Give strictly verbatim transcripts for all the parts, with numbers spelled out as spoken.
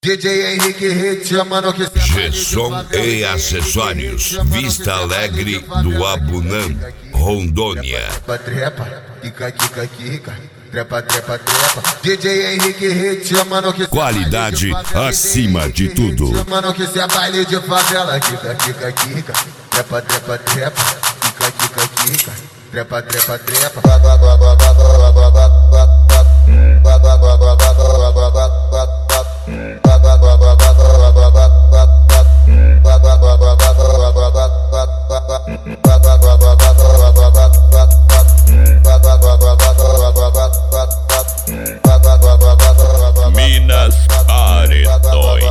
D J Henrique Hit, mano, que G-Som e acessórios, Vista Alegre do Abunã, Rondônia. Trepa, quica, quica, quica, trepa, trepa, trepa. D J Henrique Hit, mano, que qualidade acima de tudo. Mano, que se é baile de favela, quica, quica, quica, trepa, trepa, trepa, quica, quica, quica, trepa, trepa, trepa. Minas Paredões.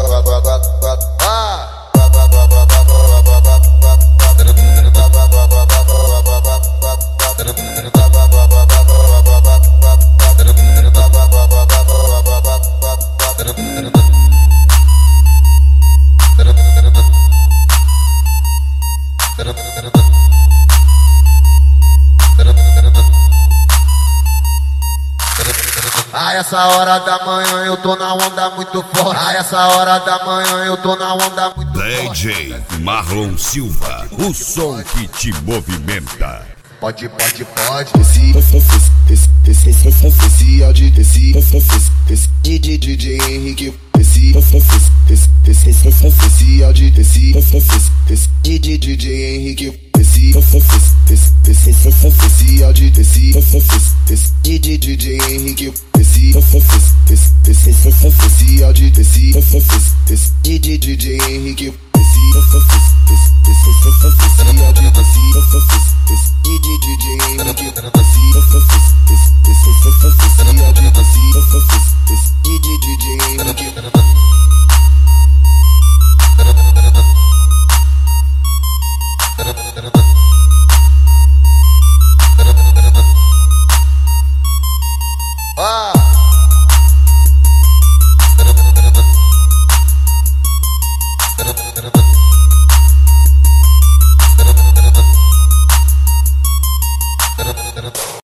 A essa hora da manhã eu tô na onda muito forte. A essa hora da manhã eu tô na onda muito forte. D J Marlon Silva, o som que te movimenta. Pode, pode, pode. Esse, esse, esse, esse, esse, esse áudio, esse, esse, esse, D J Henrique, esse, esse, esse, esse, esse, esse áudio, esse, esse, esse, D J Henrique, esse, esse, esse, esse, esse, esse áudio, esse, esse, esse, D J Henrique, esse, esse, esse, esse, esse, esse áudio, esse, esse, esse, D J Henrique, esse, esse, esse, esse, esse áudio, esse, esse, esse, D J Henrique, esse, esse, esse, esse, esse áudio, esse, esse, esse, D J Henrique. Ah!